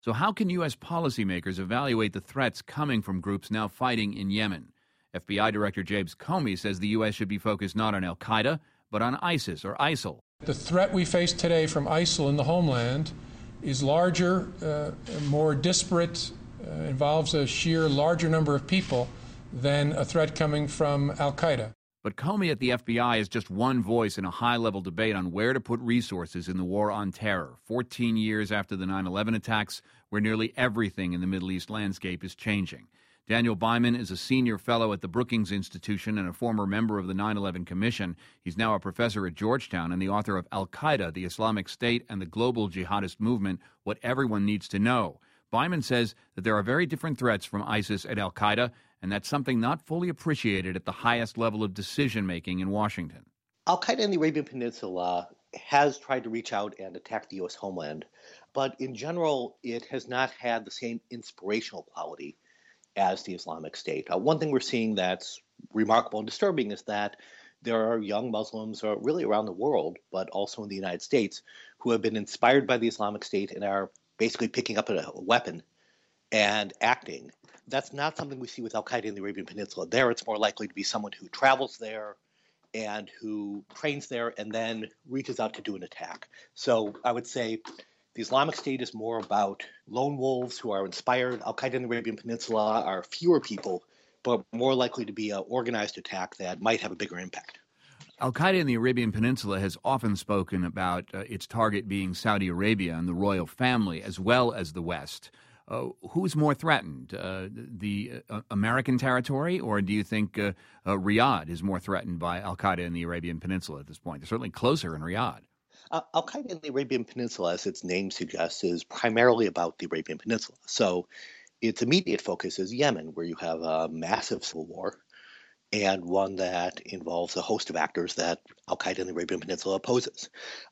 So, how can U.S. policymakers evaluate the threats coming from groups now fighting in Yemen? FBI Director James Comey says the U.S. should be focused not on Al Qaeda, but on ISIS or ISIL. The threat we face today from ISIL in the homeland is larger, more disparate, involves a sheer larger number of people than a threat coming from Al Qaeda. But Comey at the FBI is just one voice in a high-level debate on where to put resources in the war on terror, 14 years after the 9/11 attacks, where nearly everything in the Middle East landscape is changing. Daniel Byman is a senior fellow at the Brookings Institution and a former member of the 9/11 Commission. He's now a professor at Georgetown and the author of Al-Qaeda, the Islamic State, and the Global Jihadist Movement, What Everyone Needs to Know. Byman says that there are very different threats from ISIS and Al-Qaeda, and that's something not fully appreciated at the highest level of decision-making in Washington. Al-Qaeda in the Arabian Peninsula has tried to reach out and attack the U.S. homeland, but in general, it has not had the same inspirational quality as the Islamic State. One thing we're seeing that's remarkable and disturbing is that there are young Muslims really around the world, but also in the United States, who have been inspired by the Islamic State and are basically picking up a weapon and acting. That's not something we see with Al-Qaeda in the Arabian Peninsula. There, it's more likely to be someone who travels there and who trains there and then reaches out to do an attack. So I would say the Islamic State is more about lone wolves who are inspired. Al-Qaeda in the Arabian Peninsula are fewer people, but more likely to be an organized attack that might have a bigger impact. Al-Qaeda in the Arabian Peninsula has often spoken about its target being Saudi Arabia and the royal family, as well as the West. Who's more threatened, the American territory, or do you think Riyadh is more threatened by Al-Qaeda in the Arabian Peninsula at this point? They're certainly closer in Riyadh. Al-Qaeda in the Arabian Peninsula, as its name suggests, is primarily about the Arabian Peninsula. So its immediate focus is Yemen, where you have a massive civil war and one that involves a host of actors that Al-Qaeda in the Arabian Peninsula opposes.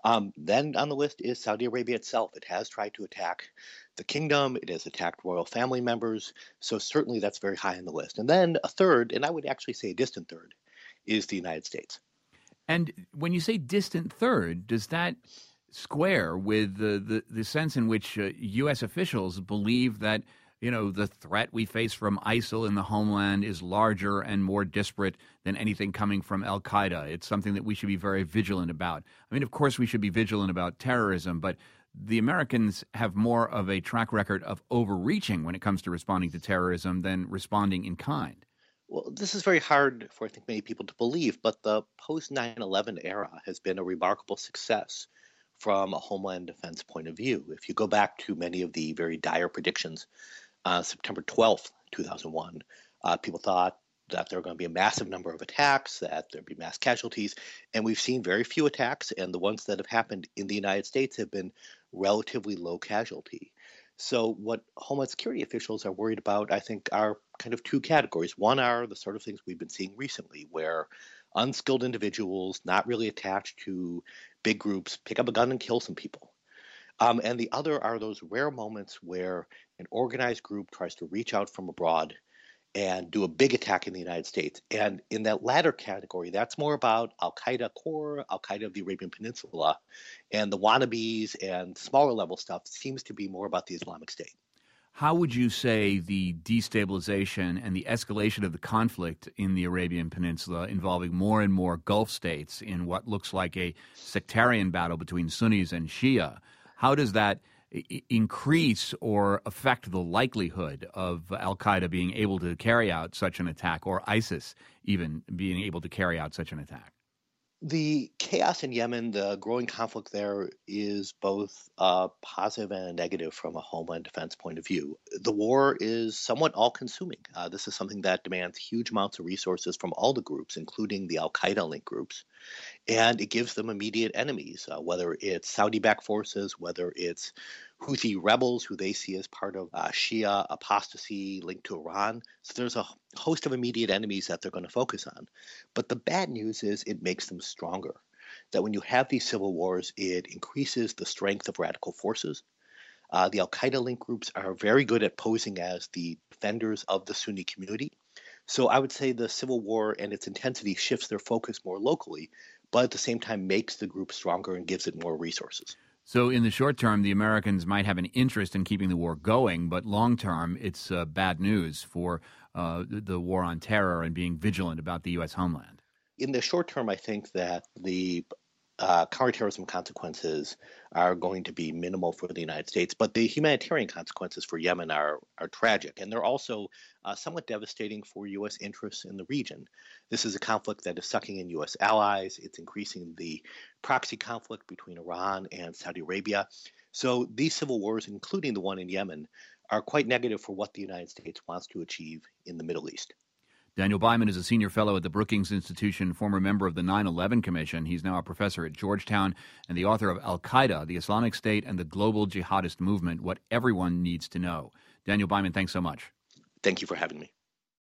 Then on the list is Saudi Arabia itself. It has tried to attack the kingdom. It has attacked royal family members. So certainly that's very high on the list. And then a third, and I would actually say a distant third, is the United States. And when you say distant third, does that square with the sense in which U.S. officials believe that, you know, the threat we face from ISIL in the homeland is larger and more disparate than anything coming from Al-Qaeda? It's something that we should be very vigilant about. I mean, of course, we should be vigilant about terrorism, but the Americans have more of a track record of overreaching when it comes to responding to terrorism than responding in kind. Well, this is very hard for, I think, many people to believe, but the post-9/11 era has been a remarkable success from a homeland defense point of view. If you go back to many of the very dire predictions, September 12th, 2001, people thought that there were going to be a massive number of attacks, that there'd be mass casualties, and we've seen very few attacks, and the ones that have happened in the United States have been relatively low casualty. So what Homeland Security officials are worried about, I think, are kind of two categories. One are the sort of things we've been seeing recently, where unskilled individuals, not really attached to big groups, pick up a gun and kill some people. And the other are those rare moments where an organized group tries to reach out from abroad and do a big attack in the United States. And in that latter category, that's more about Al-Qaeda core, Al-Qaeda of the Arabian Peninsula, and the wannabes and smaller level stuff seems to be more about the Islamic State. How would you say the destabilization and the escalation of the conflict in the Arabian Peninsula involving more and more Gulf states in what looks like a sectarian battle between Sunnis and Shia, how does that increase or affect the likelihood of Al-Qaeda being able to carry out such an attack, or ISIS even being able to carry out such an attack? The chaos in Yemen, the growing conflict there, is both positive and a negative from a homeland defense point of view. The war is somewhat all-consuming. This is something that demands huge amounts of resources from all the groups, including the Al-Qaeda-linked groups, and it gives them immediate enemies, whether it's Saudi-backed forces, whether it's Houthi rebels, who they see as part of Shia apostasy linked to Iran. So there's a host of immediate enemies that they're going to focus on. But the bad news is it makes them stronger. That when you have these civil wars, it increases the strength of radical forces. The Al-Qaeda-linked groups are very good at posing as the defenders of the Sunni community. So I would say the civil war and its intensity shifts their focus more locally, but at the same time makes the group stronger and gives it more resources. So in the short term, the Americans might have an interest in keeping the war going, but long term, it's bad news for the war on terror and being vigilant about the U.S. homeland. In the short term, I think that the counterterrorism consequences are going to be minimal for the United States, but the humanitarian consequences for Yemen are tragic, and they're also somewhat devastating for U.S. interests in the region. This is a conflict that is sucking in U.S. allies. It's increasing the proxy conflict between Iran and Saudi Arabia. So these civil wars, including the one in Yemen, are quite negative for what the United States wants to achieve in the Middle East. Daniel Byman is a senior fellow at the Brookings Institution, former member of the 9/11 Commission. He's now a professor at Georgetown and the author of Al-Qaeda, the Islamic State, and the Global Jihadist Movement, What Everyone Needs to Know. Daniel Byman, thanks so much. Thank you for having me.